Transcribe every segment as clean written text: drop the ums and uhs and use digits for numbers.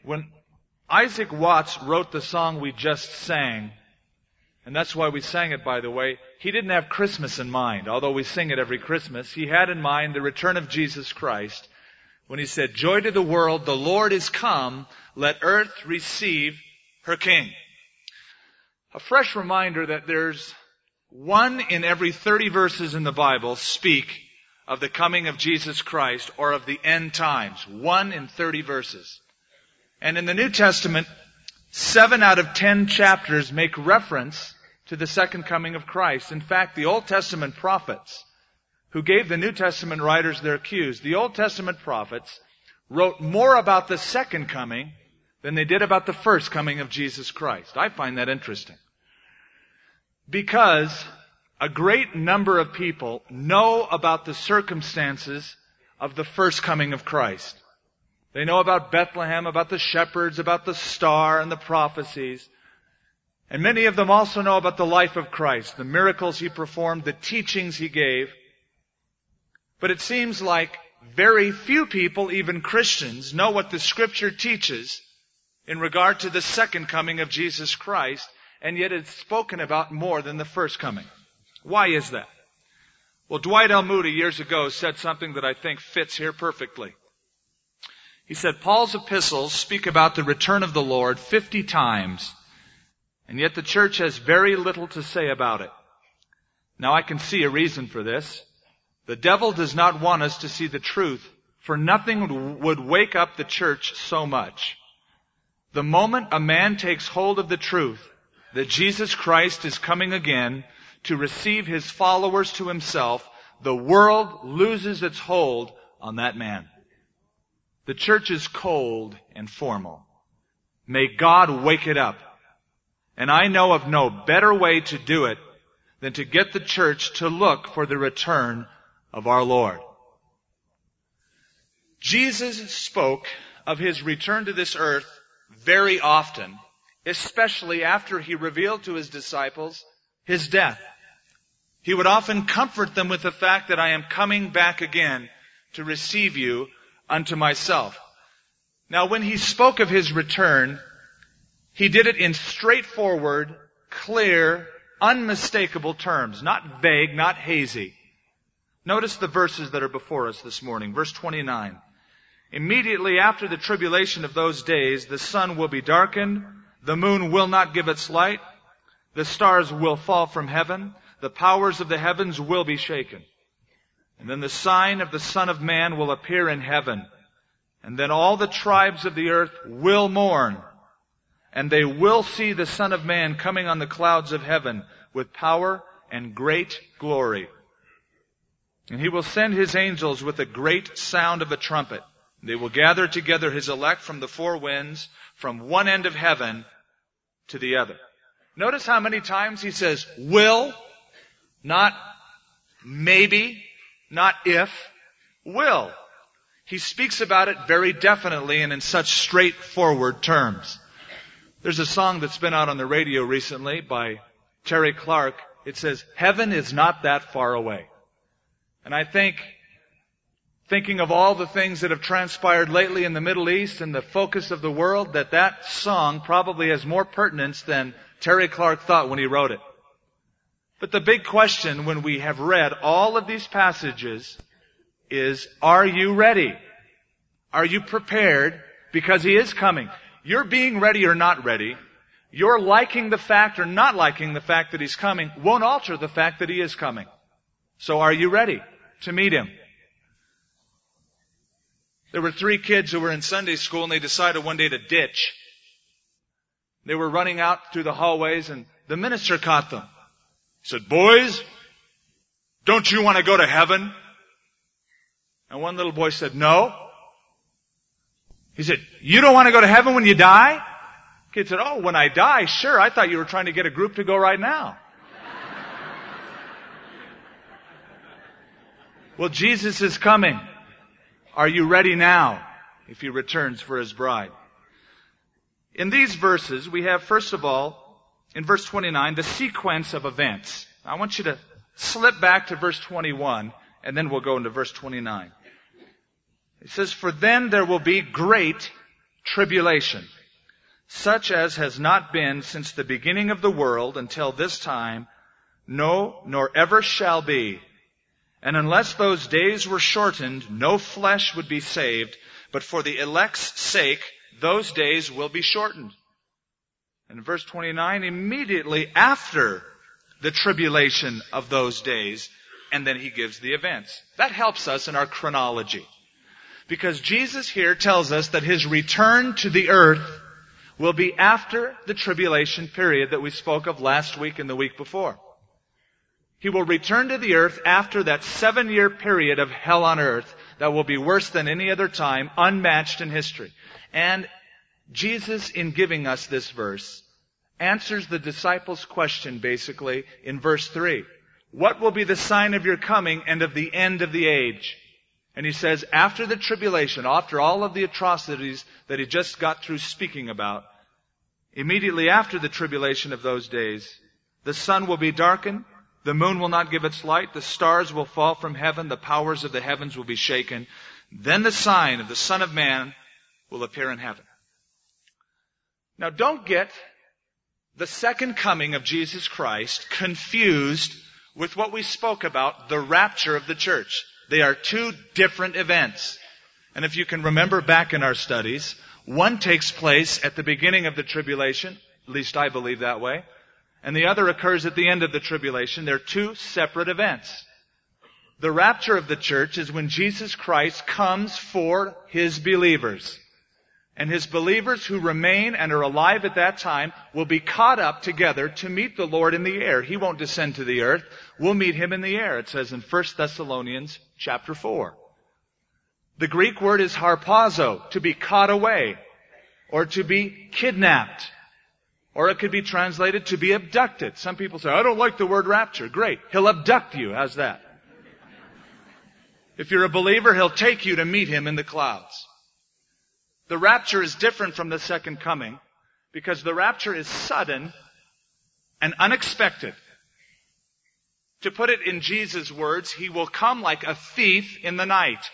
When Isaac Watts wrote the song we just sang, and that's why we sang it, by the way, he didn't have Christmas in mind, although we sing it every Christmas. He had in mind the return of Jesus Christ when he said, "Joy to the world, the Lord is come, let earth receive her King." A fresh reminder that there's 1 in every 30 verses in the Bible speak of the coming of Jesus Christ or of the end times. 1 in 30 verses. And in the New Testament, 7 out of 10 chapters make reference to the second coming of Christ. In fact, the Old Testament prophets, who gave the New Testament writers their cues, the Old Testament prophets wrote more about the second coming than they did about the first coming of Jesus Christ. I find that interesting. Because a great number of people know about the circumstances of the first coming of Christ. They know about Bethlehem, about the shepherds, about the star and the prophecies. And many of them also know about the life of Christ, the miracles He performed, the teachings He gave. But it seems like very few people, even Christians, know what the Scripture teaches in regard to the second coming of Jesus Christ, and yet it's spoken about more than the first coming. Why is that? Well, Dwight L. Moody years ago said something that I think fits here perfectly. He said, Paul's epistles speak about the return of the Lord 50 times, and yet the church has very little to say about it. Now I can see a reason for this. The devil does not want us to see the truth, for nothing would wake up the church so much. The moment a man takes hold of the truth that Jesus Christ is coming again to receive His followers to Himself, the world loses its hold on that man. The church is cold and formal. May God wake it up. And I know of no better way to do it than to get the church to look for the return of our Lord. Jesus spoke of His return to this earth very often, especially after He revealed to His disciples His death. He would often comfort them with the fact that I am coming back again to receive you unto myself. Now, when He spoke of His return, He did it in straightforward, clear, unmistakable terms, not vague, not hazy. Notice the verses that are before us this morning. Verse 29. Immediately after the tribulation of those days, the sun will be darkened, the moon will not give its light, the stars will fall from heaven, the powers of the heavens will be shaken. And then the sign of the Son of Man will appear in heaven. And then all the tribes of the earth will mourn. And they will see the Son of Man coming on the clouds of heaven with power and great glory. And He will send His angels with a great sound of a trumpet. They will gather together His elect from the four winds, from one end of heaven to the other. Notice how many times He says will, not maybe, not if, will. He speaks about it very definitely and in such straightforward terms. There's a song that's been out on the radio recently by Terry Clark. It says, "Heaven is not that far away." And I think, thinking of all the things that have transpired lately in the Middle East and the focus of the world, that song probably has more pertinence than Terry Clark thought when he wrote it. But the big question when we have read all of these passages is, are you ready? Are you prepared? Because He is coming. Your being ready or not ready, your liking the fact or not liking the fact that He's coming won't alter the fact that He is coming. So are you ready to meet Him? There were 3 kids who were in Sunday school and they decided one day to ditch. They were running out through the hallways and the minister caught them. He said, "Boys, don't you want to go to heaven?" And one little boy said, "No." He said, "You don't want to go to heaven when you die?" The kid said, "Oh, when I die, sure. I thought you were trying to get a group to go right now." Well, Jesus is coming. Are you ready now if He returns for His bride? In these verses, we have, first of all, in verse 29, the sequence of events. I want you to slip back to verse 21, and then we'll go into verse 29. It says, "For then there will be great tribulation, such as has not been since the beginning of the world until this time, no, nor ever shall be. And unless those days were shortened, no flesh would be saved, but for the elect's sake, those days will be shortened. And verse 29, immediately after the tribulation of those days, and then he gives the events. That helps us in our chronology. Because Jesus here tells us that his return to the earth will be after the tribulation period that we spoke of last week and the week before. He will return to the earth after that 7-year period of hell on earth that will be worse than any other time, unmatched in history. And Jesus, in giving us this verse, answers the disciples' question basically in verse 3. What will be the sign of your coming and of the end of the age? And he says, after the tribulation, after all of the atrocities that he just got through speaking about, immediately after the tribulation of those days, the sun will be darkened, the moon will not give its light, the stars will fall from heaven, the powers of the heavens will be shaken. Then the sign of the Son of Man will appear in heaven. Now don't get the second coming of Jesus Christ confused with what we spoke about, the rapture of the church. They are two different events. And if you can remember back in our studies, one takes place at the beginning of the tribulation, at least I believe that way, and the other occurs at the end of the tribulation. They're two separate events. The rapture of the church is when Jesus Christ comes for his believers. And his believers who remain and are alive at that time will be caught up together to meet the Lord in the air. He won't descend to the earth. We'll meet him in the air. It says in 1 Thessalonians chapter 4. The Greek word is harpazo, to be caught away, or to be kidnapped. Or it could be translated to be abducted. Some people say, I don't like the word rapture. Great. He'll abduct you. How's that? If you're a believer, he'll take you to meet him in the clouds. The rapture is different from the second coming because the rapture is sudden and unexpected. To put it in Jesus' words, he will come like a thief in the night.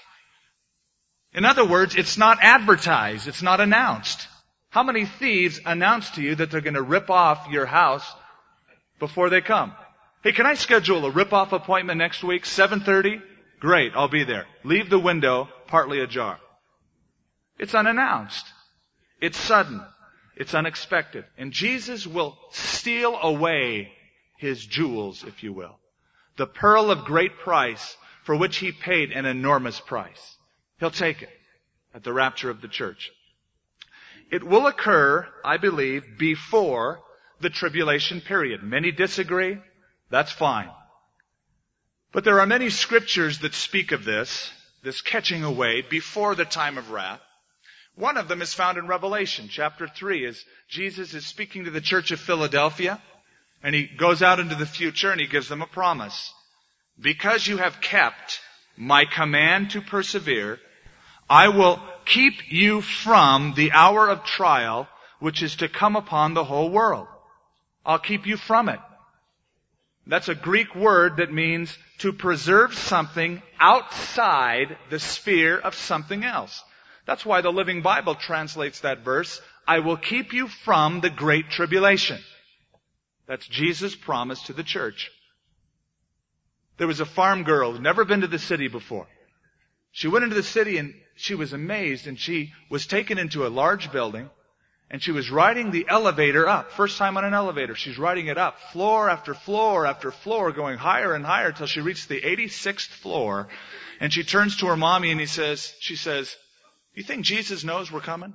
In other words, it's not advertised. It's not announced. How many thieves announce to you that they're going to rip off your house before they come? Hey, can I schedule a rip-off appointment next week, 7:30? Great, I'll be there. Leave the window partly ajar. It's unannounced. It's sudden. It's unexpected. And Jesus will steal away his jewels, if you will. The pearl of great price for which he paid an enormous price. He'll take it at the rapture of the church. It will occur, I believe, before the tribulation period. Many disagree. That's fine. But there are many scriptures that speak of this catching away before the time of wrath. One of them is found in Revelation chapter 3 as Jesus is speaking to the church of Philadelphia, and he goes out into the future and he gives them a promise. Because you have kept my command to persevere, I will keep you from the hour of trial which is to come upon the whole world. I'll keep you from it. That's a Greek word that means to preserve something outside the sphere of something else. That's why the Living Bible translates that verse, I will keep you from the great tribulation. That's Jesus' promise to the church. There was a farm girl who'd never been to the city before. She went into the city and she was amazed, and she was taken into a large building, and she was riding the elevator up. First time on an elevator. She's riding it up, floor after floor after floor, going higher and higher till she reached the 86th floor. And she turns to her mommy and she says, you think Jesus knows we're coming?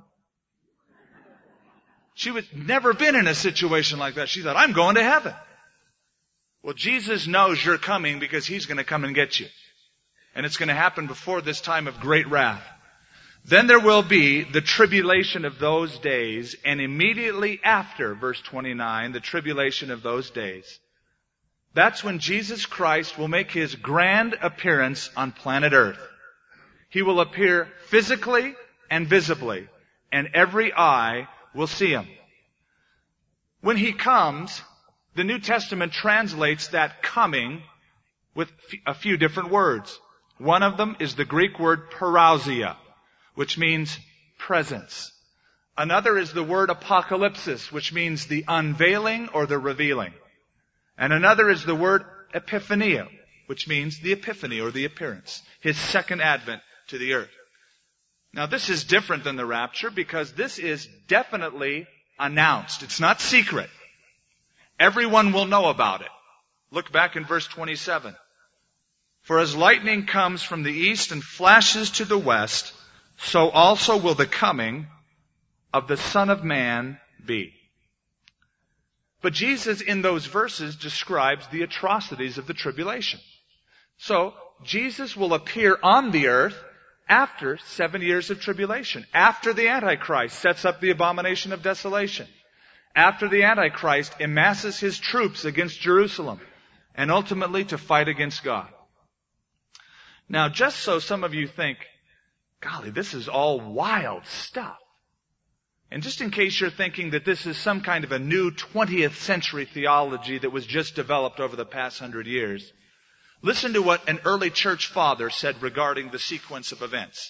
She had never been in a situation like that. She thought, I'm going to heaven. Well, Jesus knows you're coming because he's going to come and get you. And it's going to happen before this time of great wrath. Then there will be the tribulation of those days, and immediately after, verse 29, the tribulation of those days. That's when Jesus Christ will make his grand appearance on planet Earth. He will appear physically and visibly, and every eye will see him. When he comes, the New Testament translates that coming with a few different words. One of them is the Greek word parousia, which means presence. Another is the word apocalypsis, which means the unveiling or the revealing. And another is the word epiphania, which means the epiphany or the appearance, his second advent to the earth. Now this is different than the rapture because this is definitely announced. It's not secret. Everyone will know about it. Look back in verse 27. For as lightning comes from the east and flashes to the west, so also will the coming of the Son of Man be. But Jesus in those verses describes the atrocities of the tribulation. So Jesus will appear on the earth after 7 years of tribulation, after the Antichrist sets up the abomination of desolation, after the Antichrist amasses his troops against Jerusalem, and ultimately to fight against God. Now, just so some of you think, golly, this is all wild stuff. And just in case you're thinking that this is some kind of a new 20th century theology that was just developed over the past 100 years, listen to what an early church father said regarding the sequence of events.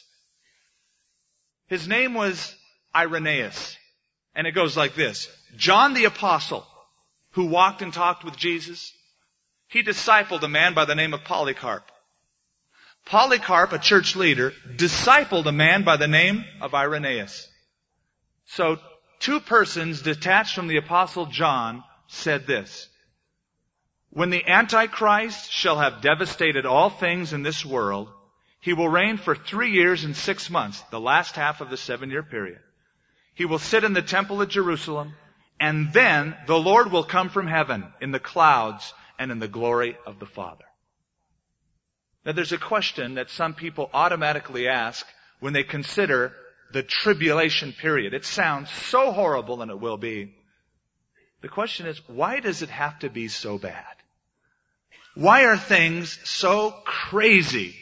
His name was Irenaeus, and it goes like this. John the Apostle, who walked and talked with Jesus, he discipled a man by the name of Polycarp. Polycarp, a church leader, discipled a man by the name of Irenaeus. So, two persons detached from the Apostle John said this. When the Antichrist shall have devastated all things in this world, he will reign for 3 years and 6 months, the last half of the 7-year period. He will sit in the temple at Jerusalem, and then the Lord will come from heaven in the clouds and in the glory of the Father. Now there's a question that some people automatically ask when they consider the tribulation period. It sounds so horrible, and it will be. The question is, why does it have to be so bad? Why are things so crazy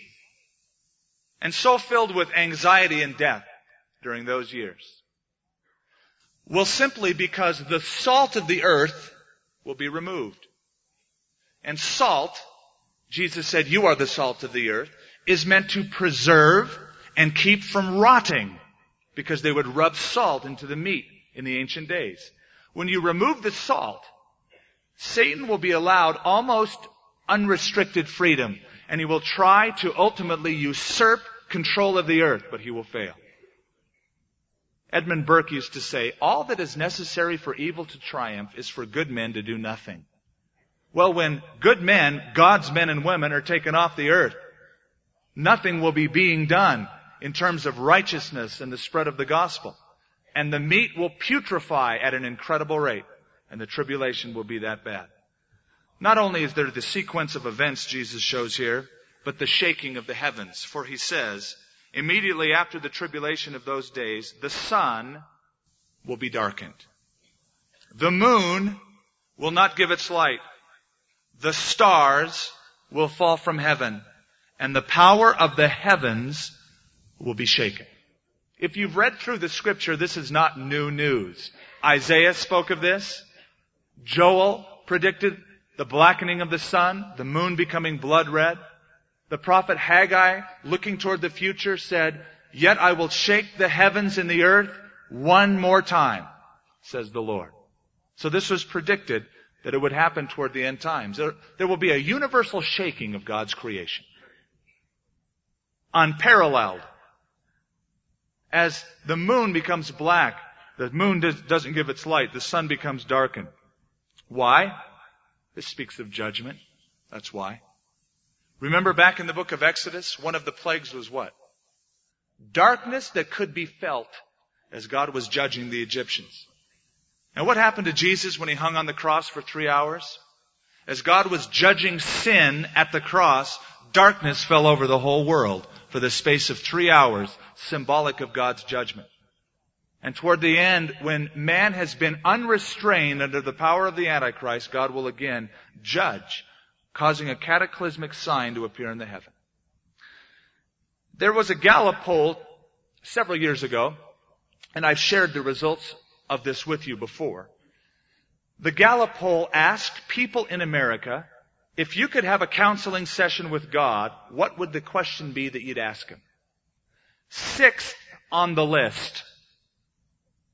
and so filled with anxiety and death during those years? Well, simply because the salt of the earth will be removed. And salt, Jesus said, you are the salt of the earth, is meant to preserve and keep from rotting, because they would rub salt into the meat in the ancient days. When you remove the salt, Satan will be allowed almost unrestricted freedom, and he will try to ultimately usurp control of the earth, but he will fail. Edmund Burke used to say, all that is necessary for evil to triumph is for good men to do nothing. Well, when good men, God's men and women, are taken off the earth, nothing will be being done in terms of righteousness and the spread of the gospel. And the meat will putrefy at an incredible rate, and the tribulation will be that bad. Not only is there the sequence of events Jesus shows here, but the shaking of the heavens. For he says, immediately after the tribulation of those days, the sun will be darkened. The moon will not give its light. The stars will fall from heaven, and the power of the heavens will be shaken. If you've read through the scripture, this is not new news. Isaiah spoke of this. Joel predicted the blackening of the sun, the moon becoming blood red. The prophet Haggai, looking toward the future, said, yet I will shake the heavens and the earth one more time, says the Lord. So this was predicted that it would happen toward the end times. There will be a universal shaking of God's creation. Unparalleled. As the moon becomes black, the moon doesn't give its light, the sun becomes darkened. Why? This speaks of judgment. That's why. Remember back in the book of Exodus, one of the plagues was what? Darkness that could be felt as God was judging the Egyptians. Now what happened to Jesus when he hung on the cross for 3 hours? As God was judging sin at the cross, darkness fell over the whole world for the space of 3 hours, symbolic of God's judgment. And toward the end, when man has been unrestrained under the power of the Antichrist, God will again judge, causing a cataclysmic sign to appear in the heaven. There was a Gallup poll several years ago, and I've shared the results of this with you before. The Gallup poll asked people in America, if you could have a counseling session with God, what would the question be that you'd ask him? 6th on the list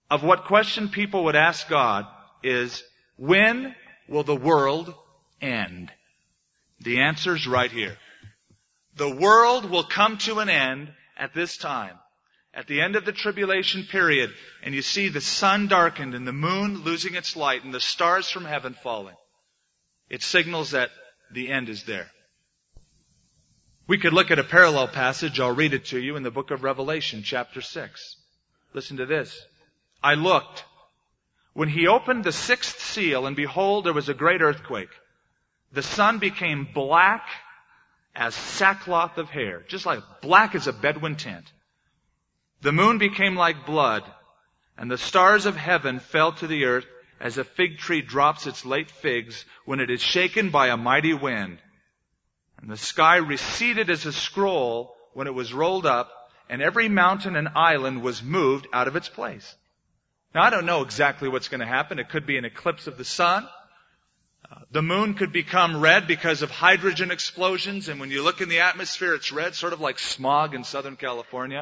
of what question people would ask God is, when will the world end? The answer's right here. The world will come to an end at this time, at the end of the tribulation period, and you see the sun darkened and the moon losing its light and the stars from heaven falling. It signals that the end is there. We could look at a parallel passage. I'll read it to you in the book of Revelation, chapter 6. Listen to this. I looked when he opened the sixth seal, and behold, there was a great earthquake. The sun became black as sackcloth of hair, just like black as a Bedouin tent. The moon became like blood, and the stars of heaven fell to the earth as a fig tree drops its late figs when it is shaken by a mighty wind. And the sky receded as a scroll when it was rolled up, and every mountain and island was moved out of its place. Now, I don't know exactly what's going to happen. It could be an eclipse of the sun. The moon could become red because of hydrogen explosions, and when you look in the atmosphere, it's red, sort of like smog in Southern California.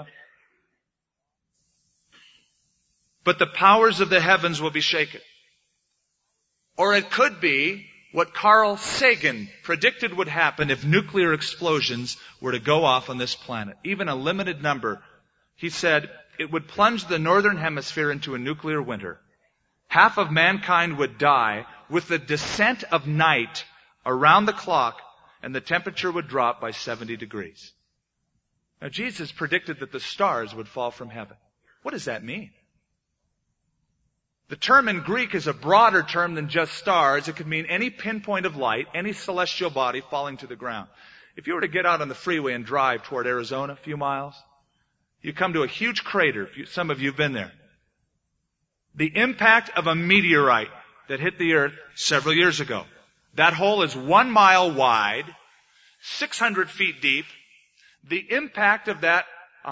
But the powers of the heavens will be shaken. Or it could be what Carl Sagan predicted would happen if nuclear explosions were to go off on this planet. Even a limited number. He said it would plunge the northern hemisphere into a nuclear winter. Half of mankind would die with the descent of night around the clock, and the temperature would drop by 70 degrees. Now, Jesus predicted that the stars would fall from heaven. What does that mean? The term in Greek is a broader term than just stars. It could mean any pinpoint of light, any celestial body falling to the ground. If you were to get out on the freeway and drive toward Arizona a few miles, you come to a huge crater. Some of you have been there. The impact of a meteorite that hit the earth several years ago. That hole is 1 mile wide, 600 feet deep. The impact of that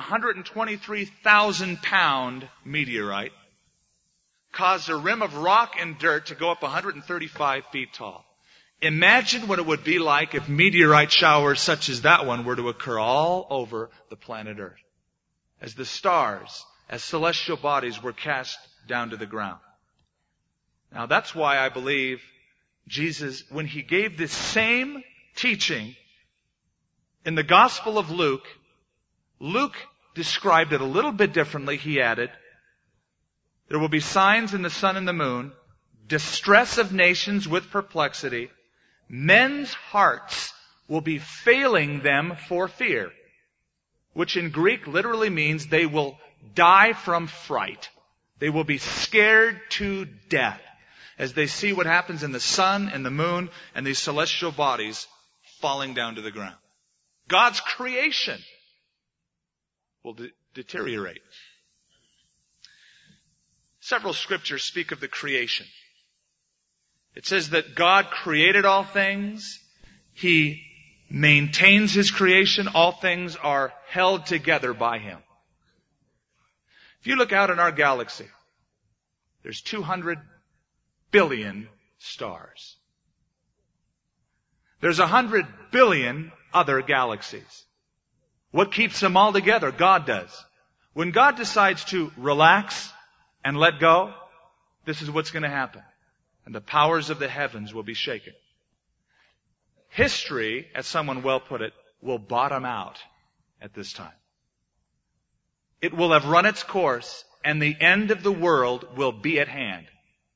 123,000 pound meteorite caused a rim of rock and dirt to go up 135 feet tall. Imagine what it would be like if meteorite showers such as that one were to occur all over the planet Earth, as the stars, as celestial bodies were cast down to the ground. Now that's why I believe Jesus, when he gave this same teaching in the Gospel of Luke, Luke described it a little bit differently. He added, there will be signs in the sun and the moon, distress of nations with perplexity. Men's hearts will be failing them for fear, which in Greek literally means they will die from fright. They will be scared to death as they see what happens in the sun and the moon and these celestial bodies falling down to the ground. God's creation will deteriorate. Several scriptures speak of the creation. It says that God created all things. He maintains His creation. All things are held together by Him. If you look out in our galaxy, there's 200 billion stars. There's 100 billion other galaxies. What keeps them all together? God does. When God decides to relax and let go, this is what's going to happen. And the powers of the heavens will be shaken. History, as someone well put it, will bottom out at this time. It will have run its course, and the end of the world will be at hand.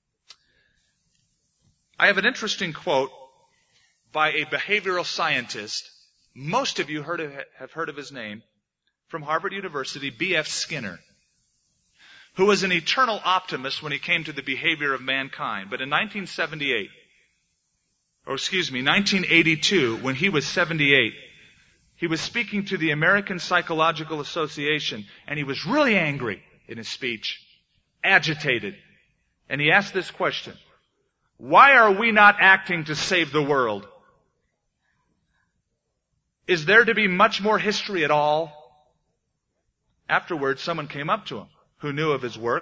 I have an interesting quote by a behavioral scientist. Most of you have heard of his name, from Harvard University, B.F. Skinner, who was an eternal optimist when he came to the behavior of mankind. But in 1982, when he was 78, he was speaking to the American Psychological Association, and he was really angry in his speech, agitated. And he asked this question: why are we not acting to save the world? Is there to be much more history at all? Afterwards, someone came up to him who knew of his work.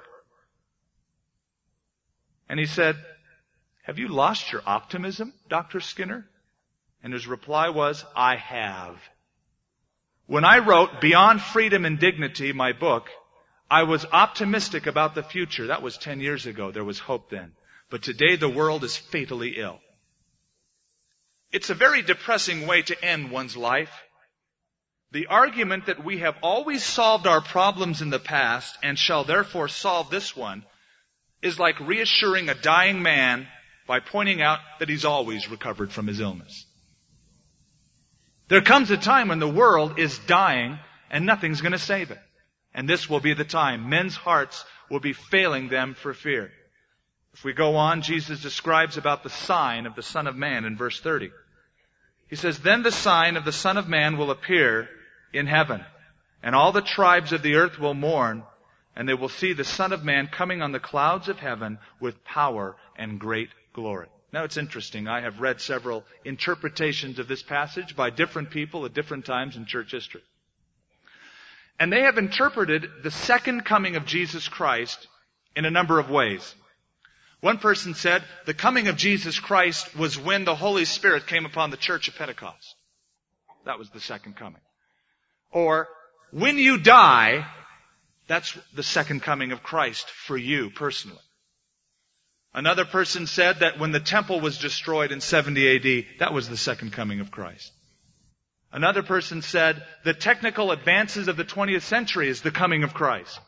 And he said, have you lost your optimism, Dr. Skinner? And his reply was, I have. When I wrote Beyond Freedom and Dignity, my book, I was optimistic about the future. That was 10 years ago. There was hope then. But today the world is fatally ill. It's a very depressing way to end one's life. The argument that we have always solved our problems in the past and shall therefore solve this one is like reassuring a dying man by pointing out that he's always recovered from his illness. There comes a time when the world is dying and nothing's going to save it. And this will be the time. Men's hearts will be failing them for fear. If we go on, Jesus describes about the sign of the Son of Man in verse 30. He says, "Then the sign of the Son of Man will appear in heaven, and all the tribes of the earth will mourn, and they will see the Son of Man coming on the clouds of heaven with power and great glory." Now it's interesting. I have read several interpretations of this passage by different people at different times in church history. And they have interpreted the second coming of Jesus Christ in a number of ways. One person said the coming of Jesus Christ was when the Holy Spirit came upon the church at Pentecost. That was the second coming. Or, when you die, that's the second coming of Christ for you personally. Another person said that when the temple was destroyed in 70 AD, that was the second coming of Christ. Another person said the technical advances of the 20th century is the coming of Christ.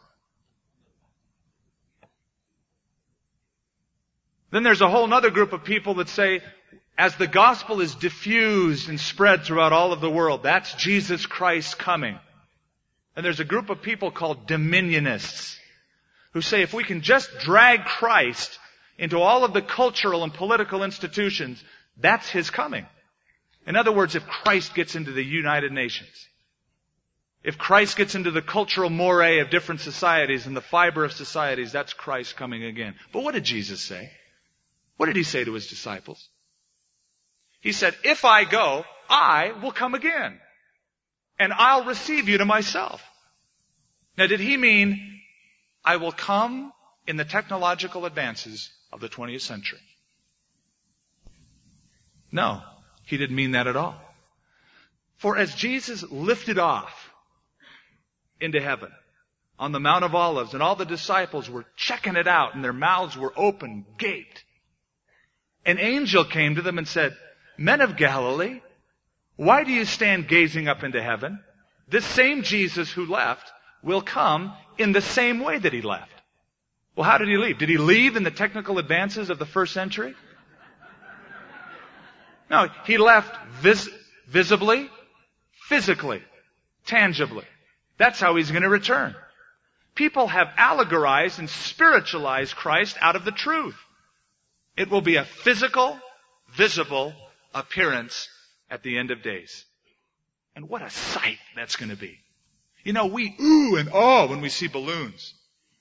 Then there's a whole other group of people that say, as the gospel is diffused and spread throughout all of the world, that's Jesus Christ coming. And there's a group of people called dominionists who say if we can just drag Christ into all of the cultural and political institutions, that's His coming. In other words, if Christ gets into the United Nations, if Christ gets into the cultural moray of different societies and the fiber of societies, that's Christ coming again. But what did Jesus say? What did He say to His disciples? He said, if I go, I will come again. And I'll receive you to myself. Now, did He mean, I will come in the technological advances of the 20th century? No, He didn't mean that at all. For as Jesus lifted off into heaven on the Mount of Olives, and all the disciples were checking it out, and their mouths were open, gaped, an angel came to them and said, "Men of Galilee, why do you stand gazing up into heaven? This same Jesus who left will come in the same way that He left." Well, how did He leave? Did He leave in the technical advances of the first century? No, He left visibly, physically, tangibly. That's how He's going to return. People have allegorized and spiritualized Christ out of the truth. It will be a physical, visible appearance at the end of days. And what a sight that's going to be. You know, we ooh and oh when we see balloons.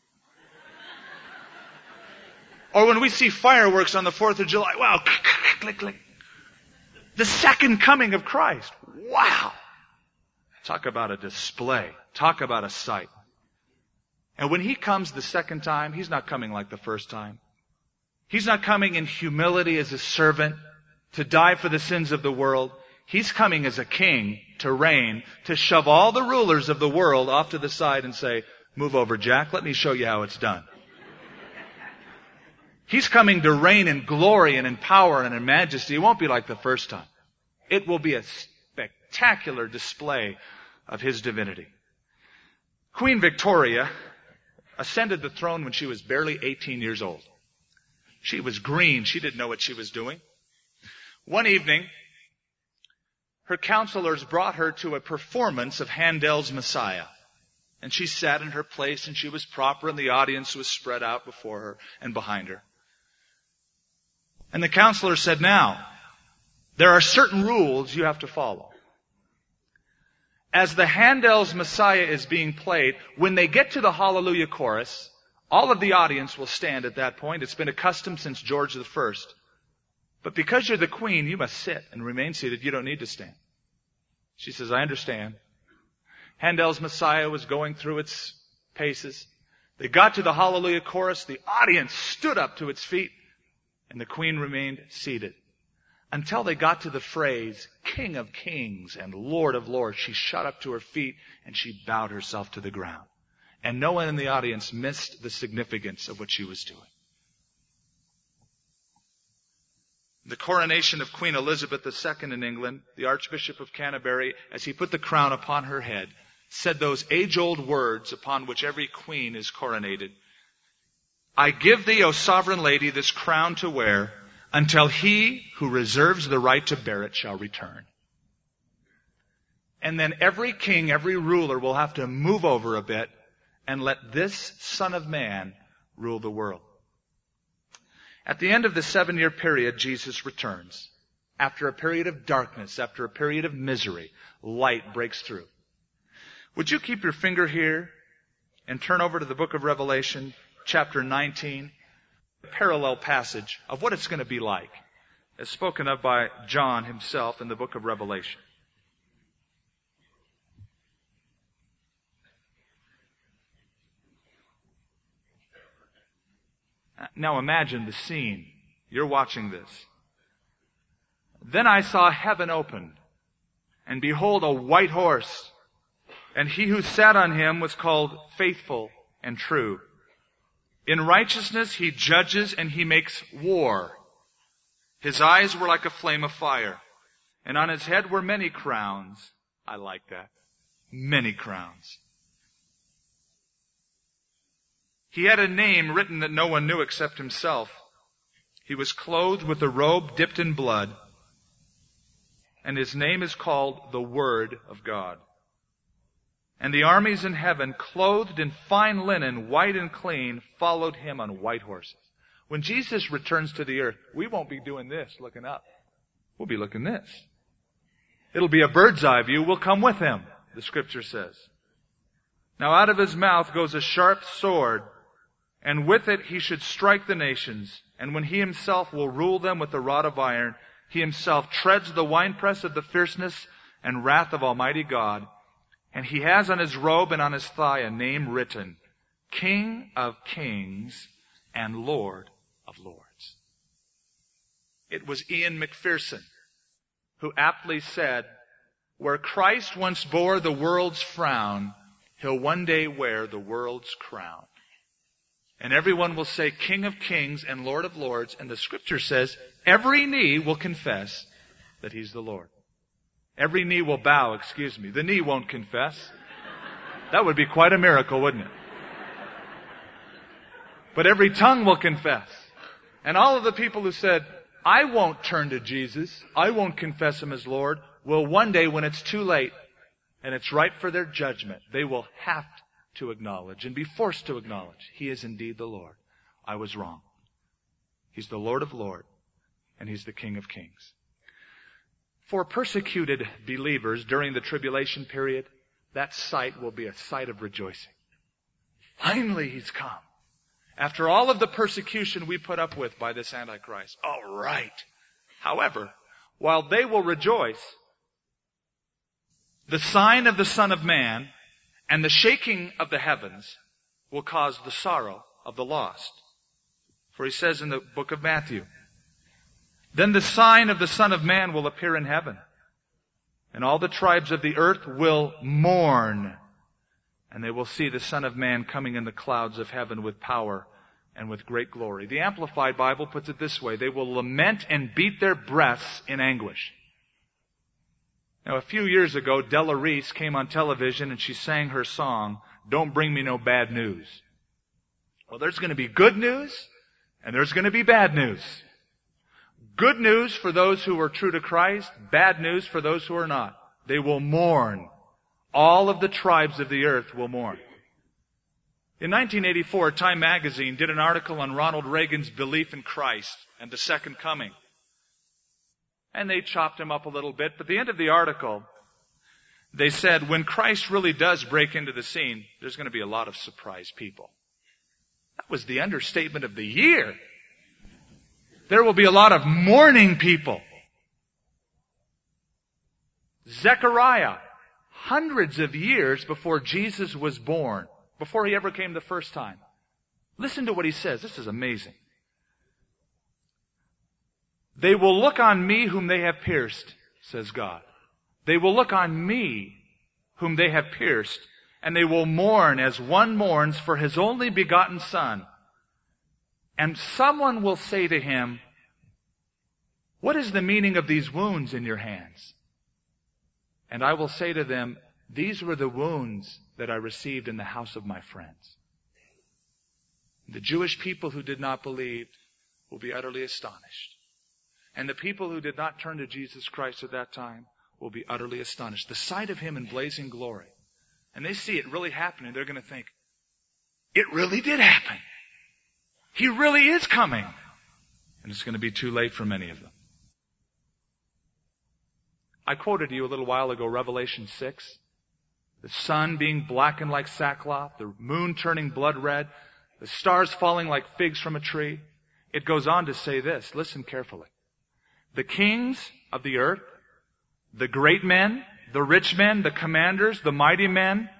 Or when we see fireworks on the 4th of July. Wow, click, click, click. The second coming of Christ. Wow. Talk about a display. Talk about a sight. And when He comes the second time, He's not coming like the first time. He's not coming in humility as a servant to die for the sins of the world. He's coming as a king to reign, to shove all the rulers of the world off to the side and say, "Move over, Jack. Let me show you how it's done." He's coming to reign in glory and in power and in majesty. It won't be like the first time. It will be a spectacular display of His divinity. Queen Victoria ascended the throne when she was barely 18 years old. She was green. She didn't know what she was doing. One evening, her counselors brought her to a performance of Handel's Messiah. And she sat in her place and she was proper and the audience was spread out before her and behind her. And the counselor said, "Now, there are certain rules you have to follow. As the Handel's Messiah is being played, when they get to the Hallelujah chorus, all of the audience will stand at that point. It's been a custom since George I. But because you're the queen, you must sit and remain seated. You don't need to stand." She says, "I understand." Handel's Messiah was going through its paces. They got to the Hallelujah chorus. The audience stood up to its feet, and the queen remained seated. Until they got to the phrase, "King of Kings and Lord of Lords," she shot up to her feet and she bowed herself to the ground. And no one in the audience missed the significance of what she was doing. The coronation of Queen Elizabeth II in England, the Archbishop of Canterbury, as he put the crown upon her head, said those age-old words upon which every queen is coronated. I give thee, O sovereign lady, this crown to wear, until he who reserves the right to bear it shall return. And then every king, every ruler will have to move over a bit and let this Son of Man rule the world. At the end of the 7-year period, Jesus returns. After a period of darkness, after a period of misery, light breaks through. Would you keep your finger here and turn over to the book of Revelation, chapter 19, a parallel passage of what it's going to be like, as spoken of by John himself in the book of Revelation. Now imagine the scene. You're watching this. Then I saw heaven opened, and behold, a white horse, and he who sat on him was called Faithful and True. In righteousness he judges and he makes war. His eyes were like a flame of fire, and on his head were many crowns. I like that. Many crowns. He had a name written that no one knew except himself. He was clothed with a robe dipped in blood, and his name is called the Word of God. And the armies in heaven, clothed in fine linen, white and clean, followed him on white horses. When Jesus returns to the earth, we won't be doing this, looking up. We'll be looking this. It'll be a bird's eye view. We'll come with him, the Scripture says. Now out of his mouth goes a sharp sword, and with it he should strike the nations. And when he himself will rule them with a rod of iron, he himself treads the winepress of the fierceness and wrath of Almighty God. And he has on his robe and on his thigh a name written, King of Kings and Lord of Lords. It was Ian McPherson who aptly said, where Christ once bore the world's frown, he'll one day wear the world's crown. And everyone will say, King of Kings and Lord of Lords. And the Scripture says, every knee will confess that he's the Lord. Every knee will bow, The knee won't confess. That would be quite a miracle, wouldn't it? But every tongue will confess. And all of the people who said, I won't turn to Jesus, I won't confess him as Lord, will one day, when it's too late, and it's right for their judgment, they will have to acknowledge and be forced to acknowledge, he is indeed the Lord. I was wrong. He's the Lord of Lords, and he's the King of Kings. For persecuted believers during the tribulation period, that sight will be a sight of rejoicing. Finally, he's come. After all of the persecution we put up with by this Antichrist. All right. However, while they will rejoice, the sign of the Son of Man and the shaking of the heavens will cause the sorrow of the lost. For he says in the book of Matthew, then the sign of the Son of Man will appear in heaven, and all the tribes of the earth will mourn, and they will see the Son of Man coming in the clouds of heaven with power and with great glory. The Amplified Bible puts it this way, they will lament and beat their breasts in anguish. Now, a few years ago, Della Reese came on television and she sang her song, Don't Bring Me No Bad News. Well, there's going to be good news and there's going to be bad news. Good news for those who are true to Christ, bad news for those who are not. They will mourn. All of the tribes of the earth will mourn. In 1984, Time magazine did an article on Ronald Reagan's belief in Christ and the second coming. And they chopped him up a little bit. But at the end of the article, they said, when Christ really does break into the scene, there's going to be a lot of surprised people. That was the understatement of the year. There will be a lot of mourning people. Zechariah, hundreds of years before Jesus was born, before he ever came the first time. Listen to what he says. This is amazing. They will look on me whom they have pierced, says God. They will look on me whom they have pierced and they will mourn as one mourns for his only begotten son. And someone will say to him, what is the meaning of these wounds in your hands? And I will say to them, these were the wounds that I received in the house of my friends. The Jewish people who did not believe will be utterly astonished. And the people who did not turn to Jesus Christ at that time will be utterly astonished. The sight of him in blazing glory. And they see it really happening. They're going to think, it really did happen. He really is coming. And it's going to be too late for many of them. I quoted to you a little while ago Revelation 6. The sun being blackened like sackcloth, the moon turning blood red, the stars falling like figs from a tree. It goes on to say this. Listen carefully. The kings of the earth, the great men, the rich men, the commanders, the mighty men,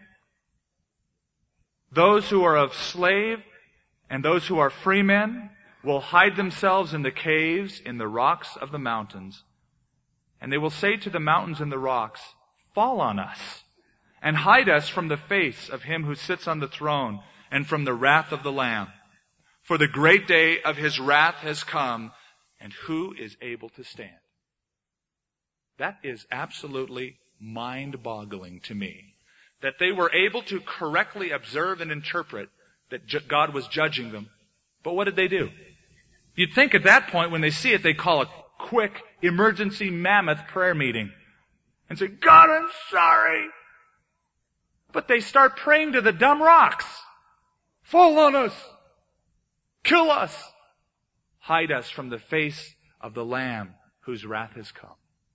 those who are of slave and those who are free men will hide themselves in the caves, in the rocks of the mountains. And they will say to the mountains and the rocks, fall on us and hide us from the face of him who sits on the throne and from the wrath of the Lamb. For the great day of his wrath has come, and who is able to stand? That is absolutely mind-boggling to me. That they were able to correctly observe and interpret that God was judging them. But what did they do? You'd think at that point when they see it, they call a quick emergency mammoth prayer meeting and say, God, I'm sorry. But they start praying to the dumb rocks. Fall on us. Kill us. Hide us from the face of the Lamb whose wrath has come.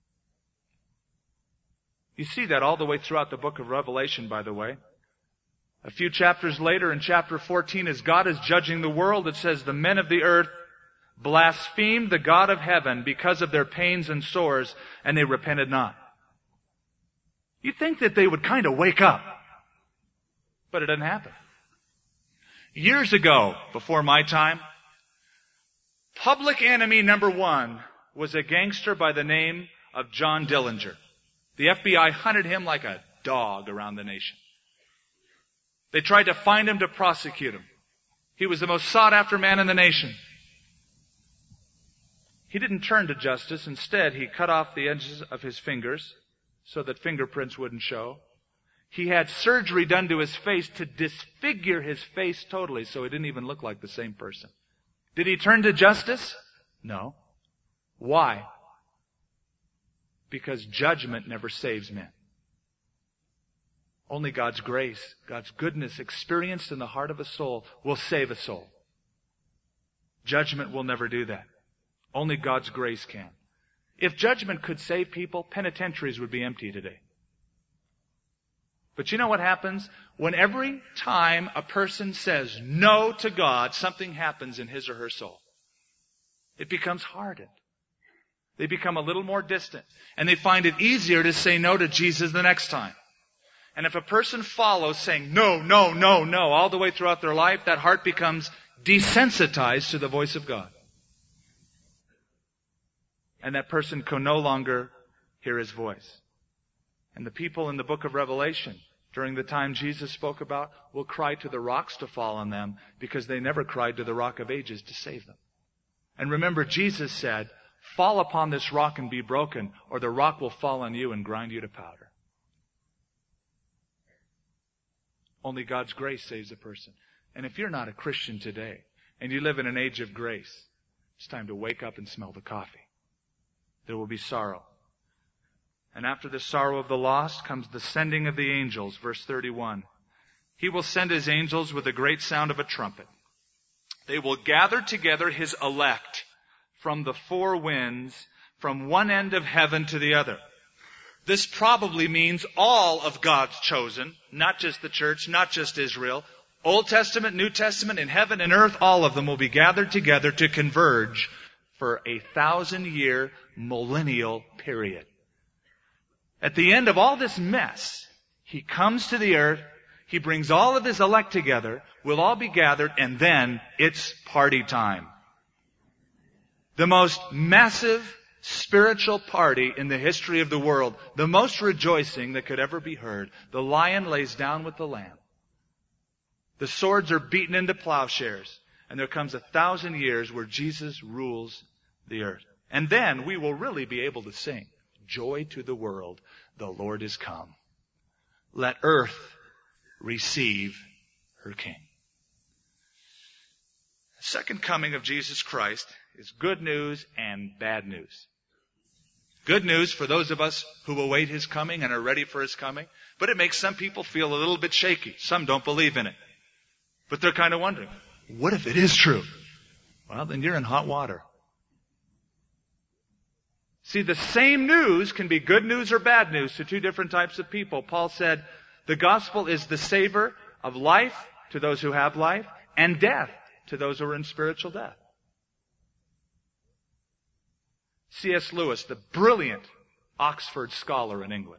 You see that all the way throughout the book of Revelation, by the way. A few chapters later, in chapter 14, as God is judging the world, it says, the men of the earth blasphemed the God of heaven because of their pains and sores, and they repented not. You'd think that they would kind of wake up. But it didn't happen. Years ago, before my time, public enemy number one was a gangster by the name of John Dillinger. The FBI hunted him like a dog around the nation. They tried to find him to prosecute him. He was the most sought-after man in the nation. He didn't turn to justice. Instead, he cut off the edges of his fingers so that fingerprints wouldn't show. He had surgery done to his face to disfigure his face totally so he didn't even look like the same person. Did he turn to justice? No. Why? Because judgment never saves men. Only God's grace, God's goodness experienced in the heart of a soul will save a soul. Judgment will never do that. Only God's grace can. If judgment could save people, penitentiaries would be empty today. But you know what happens? When every time a person says no to God, something happens in his or her soul. It becomes hardened. They become a little more distant. And they find it easier to say no to Jesus the next time. And if a person follows saying no, no, no, no all the way throughout their life, that heart becomes desensitized to the voice of God. And that person can no longer hear his voice. And the people in the book of Revelation, during the time Jesus spoke about, will cry to the rocks to fall on them because they never cried to the Rock of Ages to save them. And remember, Jesus said, fall upon this rock and be broken, or the rock will fall on you and grind you to powder. Only God's grace saves a person. And if you're not a Christian today, and you live in an age of grace, it's time to wake up and smell the coffee. There will be sorrow. And after the sorrow of the lost comes the sending of the angels, verse 31. He will send his angels with a great sound of a trumpet. They will gather together his elect from the four winds, from one end of heaven to the other. This probably means all of God's chosen, not just the church, not just Israel. Old Testament, New Testament, in heaven and earth, all of them will be gathered together to converge for 1,000-year millennial period. At the end of all this mess, he comes to the earth, he brings all of his elect together, we'll all be gathered, and then it's party time. The most massive spiritual party in the history of the world, the most rejoicing that could ever be heard. The lion lays down with the lamb. The swords are beaten into plowshares. And there comes 1,000 years where Jesus rules the earth. And then we will really be able to sing, "Joy to the world, the Lord is come. Let earth receive her King." The second coming of Jesus Christ is good news and bad news. Good news for those of us who await His coming and are ready for His coming. But it makes some people feel a little bit shaky. Some don't believe in it. But they're kind of wondering, what if it is true? Well, then you're in hot water. See, the same news can be good news or bad news to two different types of people. Paul said, the gospel is the savor of life to those who have life, and death to those who are in spiritual death. C.S. Lewis, the brilliant Oxford scholar in England,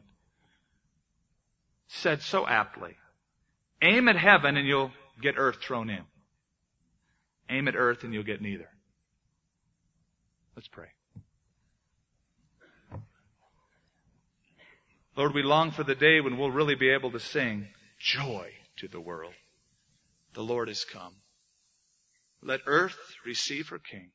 said so aptly, aim at heaven and you'll get earth thrown in. Aim at earth and you'll get neither. Let's pray. Lord, we long for the day when we'll really be able to sing, "Joy to the world. The Lord is come. Let earth receive her King."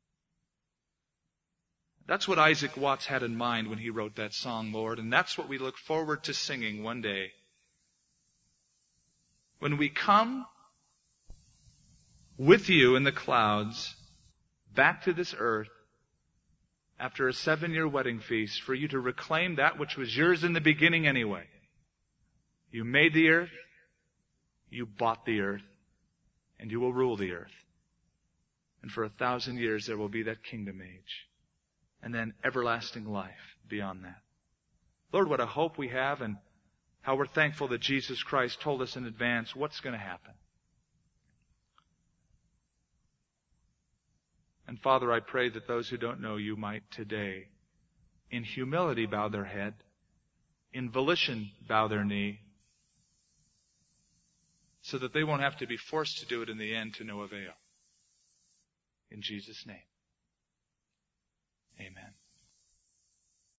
That's what Isaac Watts had in mind when he wrote that song, Lord, and that's what we look forward to singing one day. When we come with you in the clouds back to this earth after a 7-year wedding feast for you to reclaim that which was yours in the beginning anyway. You made the earth, you bought the earth, and you will rule the earth. And for 1,000 years there will be that kingdom age. And then everlasting life beyond that. Lord, what a hope we have and how we're thankful that Jesus Christ told us in advance what's going to happen. And Father, I pray that those who don't know you might today, in humility, bow their head, in volition, bow their knee, so that they won't have to be forced to do it in the end to no avail. In Jesus' name, amen.